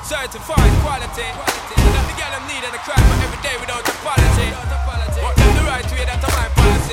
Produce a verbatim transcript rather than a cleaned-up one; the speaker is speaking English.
certified quality. That the girl them need and I cry for every day without apology. But them the right way, that's my policy.